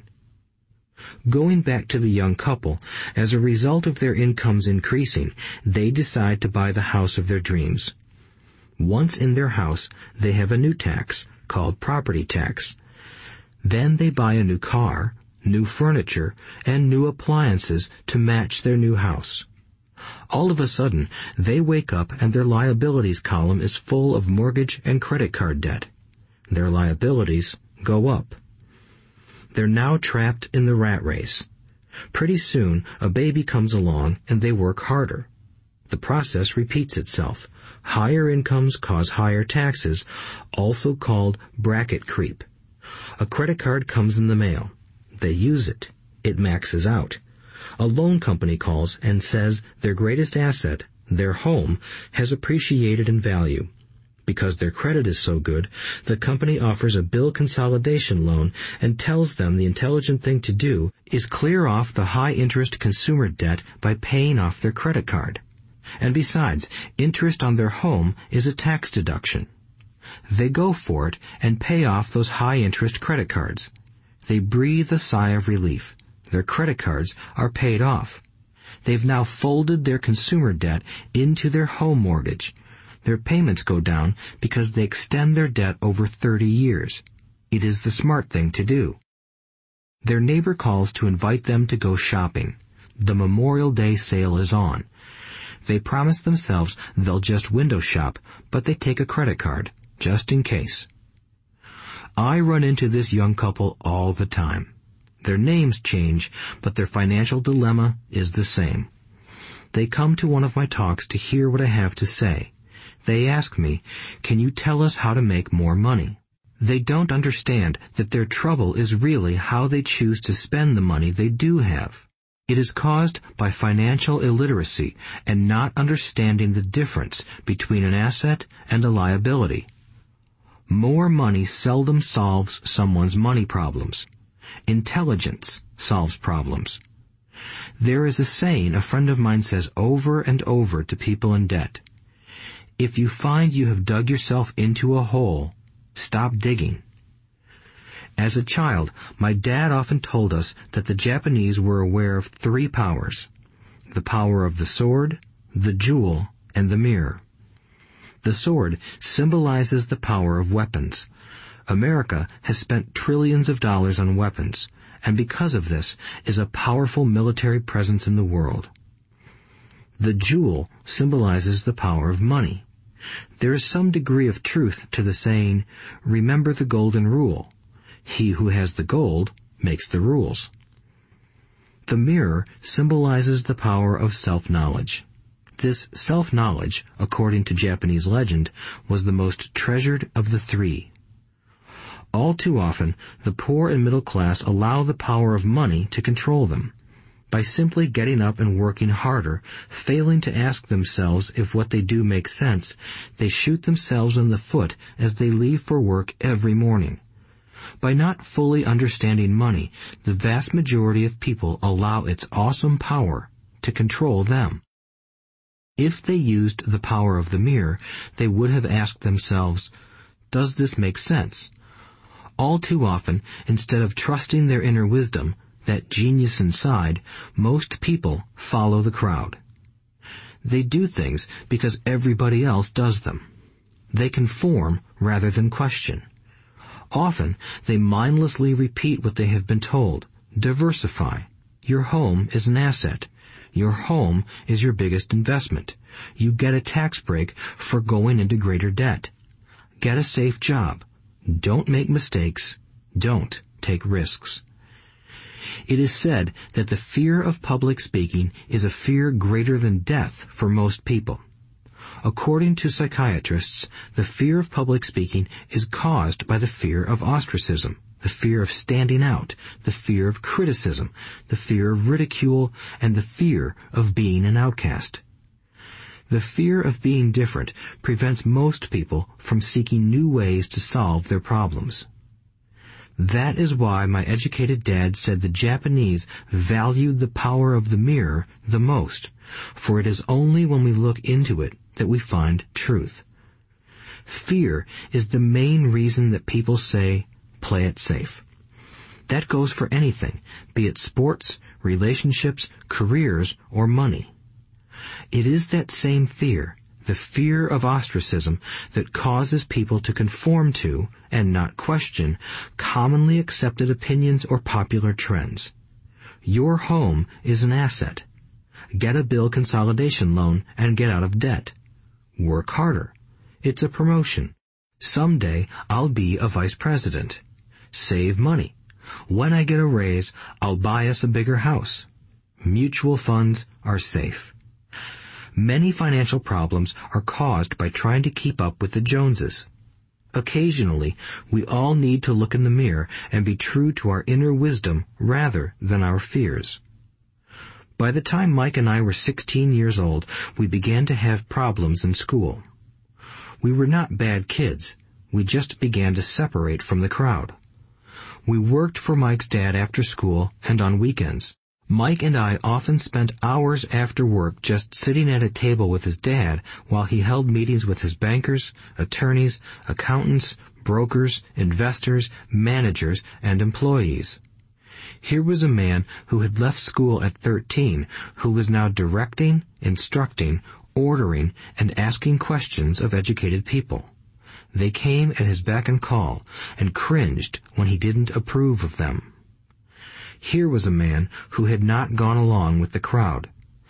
A: Going back to the young couple, as a result of their incomes increasing, they decide to buy the house of their dreams. Once in their house, they have a new tax called property tax. Then they buy a new car, new furniture, and new appliances to match their new house. All of a sudden, they wake up and their liabilities column is full of mortgage and credit card debt. Their liabilities go up. They're now trapped in the rat race. Pretty soon, a baby comes along and they work harder. The process repeats itself. Higher incomes cause higher taxes, also called bracket creep. A credit card comes in the mail. They use it. It maxes out. A loan company calls and says their greatest asset, their home, has appreciated in value. Because their credit is so good, the company offers a bill consolidation loan and tells them the intelligent thing to do is clear off the high-interest consumer debt by paying off their credit card. And besides, interest on their home is a tax deduction. They go for it and pay off those high-interest credit cards. They breathe a sigh of relief. Their credit cards are paid off. They've now folded their consumer debt into their home mortgage. Their payments go down because they extend their debt over 30 years. It is the smart thing to do. Their neighbor calls to invite them to go shopping. The Memorial Day sale is on. They promise themselves they'll just window shop, but they take a credit card, just in case. I run into this young couple all the time. Their names change, but their financial dilemma is the same. They come to one of my talks to hear what I have to say. They ask me, "Can you tell us how to make more money?" They don't understand that their trouble is really how they choose to spend the money they do have. It is caused by financial illiteracy and not understanding the difference between an asset and a liability. More money seldom solves someone's money problems. Intelligence solves problems. There is a saying a friend of mine says over and over to people in debt. If you find you have dug yourself into a hole, stop digging. As a child, my dad often told us that the Japanese were aware of 3 powers: the power of the sword, the jewel, and the mirror. The sword symbolizes the power of weapons. America has spent trillions of dollars on weapons, and because of this is a powerful military presence in the world. The jewel symbolizes the power of money. There is some degree of truth to the saying, "Remember the golden rule. He who has the gold makes the rules." The mirror symbolizes the power of self-knowledge. This self-knowledge, according to Japanese legend, was the most treasured of the 3. All too often, the poor and middle class allow the power of money to control them. By simply getting up and working harder, failing to ask themselves if what they do makes sense, they shoot themselves in the foot as they leave for work every morning. By not fully understanding money, the vast majority of people allow its awesome power to control them. If they used the power of the mirror, they would have asked themselves, "Does this make sense?" All too often, instead of trusting their inner wisdom, that genius inside, most people follow the crowd. They do things because everybody else does them. They conform rather than question. Often, they mindlessly repeat what they have been told. Diversify. Your home is an asset. Your home is your biggest investment. You get a tax break for going into greater debt. Get a safe job. Don't make mistakes. Don't take risks. It is said that the fear of public speaking is a fear greater than death for most people. According to psychiatrists, the fear of public speaking is caused by the fear of ostracism, the fear of standing out, the fear of criticism, the fear of ridicule, and the fear of being an outcast. The fear of being different prevents most people from seeking new ways to solve their problems. That is why my educated dad said the Japanese valued the power of the mirror the most, for it is only when we look into it that we find truth. Fear is the main reason that people say, "Play it safe." That goes for anything, be it sports, relationships, careers, or money. It is that same fear, the fear of ostracism, that causes people to conform to, and not question, commonly accepted opinions or popular trends. Your home is an asset. Get a bill consolidation loan and get out of debt. Work harder. It's a promotion. Someday I'll be a vice president. Save money. When I get a raise, I'll buy us a bigger house. Mutual funds are safe. Many financial problems are caused by trying to keep up with the Joneses. Occasionally, we all need to look in the mirror and be true to our inner wisdom rather than our fears. By the time Mike and I were 16 years old, we began to have problems in school. We were not bad kids. We just began to separate from the crowd. We worked for Mike's dad after school and on weekends. Mike and I often spent hours after work just sitting at a table with his dad while he held meetings with his bankers, attorneys, accountants, brokers, investors, managers, and employees. Here was a man who had left school at 13, who was now directing, instructing, ordering, and asking questions of educated people. They came at his beck and call, and cringed when he didn't approve of them. Here was a man who had not gone along with the crowd.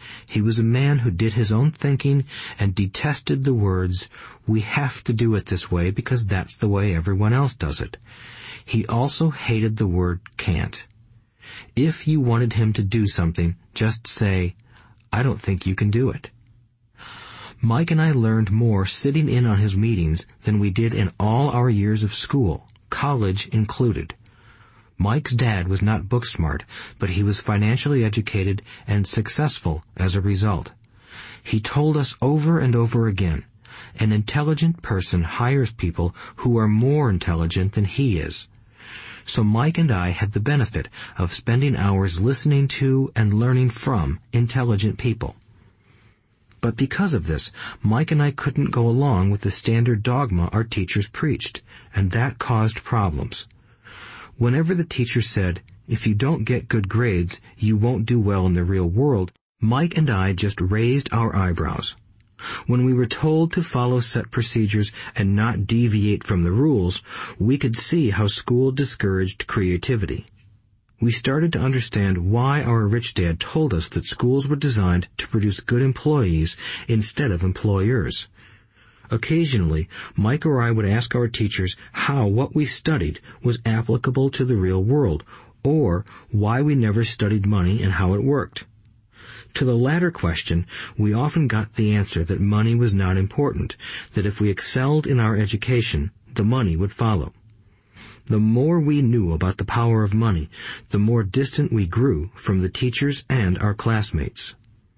A: He was a man who did his own thinking and detested the words, "We have to do it this way because that's the way everyone else does it." He also hated the word "can't." If you wanted him to do something, just say, "I don't think you can do it." Mike and I learned more sitting in on his meetings than we did in all our years of school, college included. Mike's dad was not book smart, but he was financially educated and successful as a result. He told us over and over again, an intelligent person hires people who are more intelligent than he is. So Mike and I had the benefit of spending hours listening to and learning from intelligent people. But because of this, Mike and I couldn't go along with the standard dogma our teachers preached, and that caused problems. Whenever the teacher said, "If you don't get good grades, you won't do well in the real world," Mike and I just raised our eyebrows. When we were told to follow set procedures and not deviate from the rules, we could see how school discouraged creativity. We started to understand why our rich dad told us that schools were designed to produce good employees instead of employers. Occasionally, Mike or I would ask our teachers how what we studied was applicable to the real world, or why we never studied money and how it worked. To the latter question, we often got the answer that money was not important, that if we excelled in our education, the money would follow. The more we knew about the power of money, the more distant we grew from the teachers and our classmates.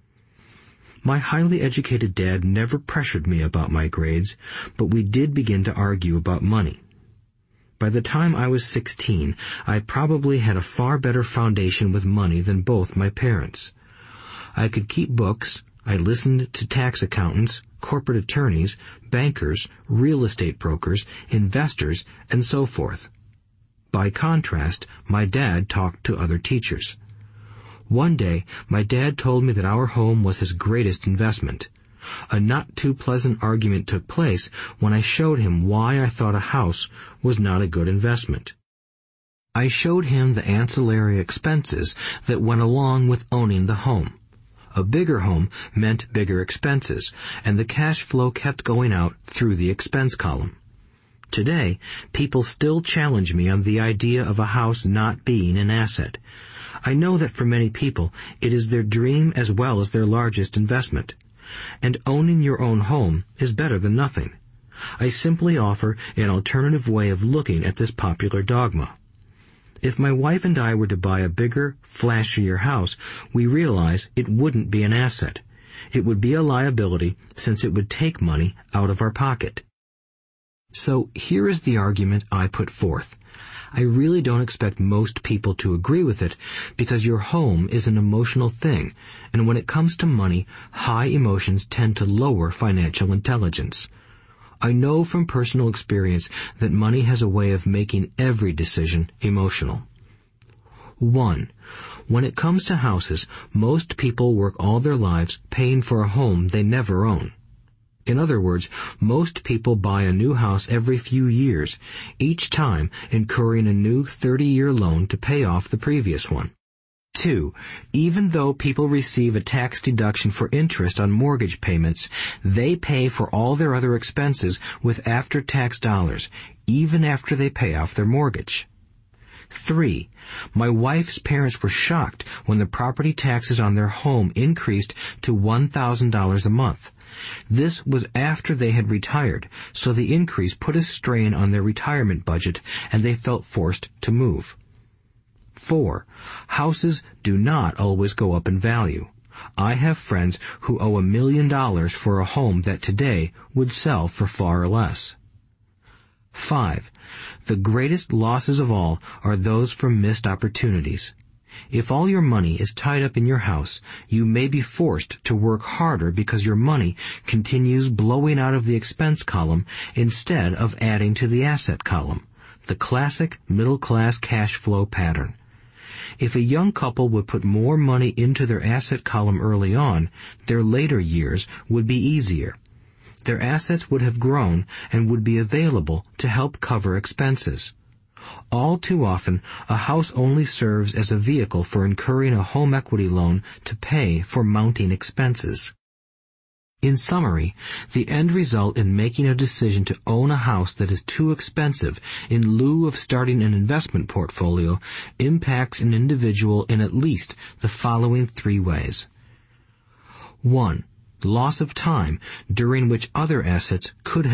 A: My highly educated dad never pressured me about my grades, but we did begin to argue about money. By the time I was 16, I probably had a far better foundation with money than both my parents. I could keep books, I listened to tax accountants, corporate attorneys, bankers, real estate brokers, investors, and so forth. By contrast, my dad talked to other teachers. One day, my dad told me that our home was his greatest investment. A not-too-pleasant argument took place when I showed him why I thought a house was not a good investment. I showed him the ancillary expenses that went along with owning the home. A bigger home meant bigger expenses, and the cash flow kept going out through the expense column. Today, people still challenge me on the idea of a house not being an asset. I know that for many people, it is their dream as well as their largest investment. And owning your own home is better than nothing. I simply offer an alternative way of looking at this popular dogma. If my wife and I were to buy a bigger, flashier house, we realize it wouldn't be an asset. It would be a liability since it would take money out of our pocket. So here is the argument I put forth. I really don't expect most people to agree with it because your home is an emotional thing, and when it comes to money, high emotions tend to lower financial intelligence. I know from personal experience that money has a way of making every decision emotional. 1. When it comes to houses, most people work all their lives paying for a home they never own. In other words, most people buy a new house every few years, each time incurring a new 30-year loan to pay off the previous one. 2. Even though people receive a tax deduction for interest on mortgage payments, they pay for all their other expenses with after-tax dollars, even after they pay off their mortgage. 3. My wife's parents were shocked when the property taxes on their home increased to $1,000 a month. This was after they had retired, so the increase put a strain on their retirement budget, and they felt forced to move. 4. Houses do not always go up in value. I have friends who owe $1 million for a home that today would sell for far less. 5. The greatest losses of all are those from missed opportunities. If all your money is tied up in your house, you may be forced to work harder because your money continues blowing out of the expense column instead of adding to the asset column, the classic middle-class cash flow pattern. If a young couple would put more money into their asset column early on, their later years would be easier. Their assets would have grown and would be available to help cover expenses. All too often, a house only serves as a vehicle for incurring a home equity loan to pay for mounting expenses. In summary, the end result in making a decision to own a house that is too expensive in lieu of starting an investment portfolio impacts an individual in at least the following 3 ways. 1. Loss of time, during which other assets could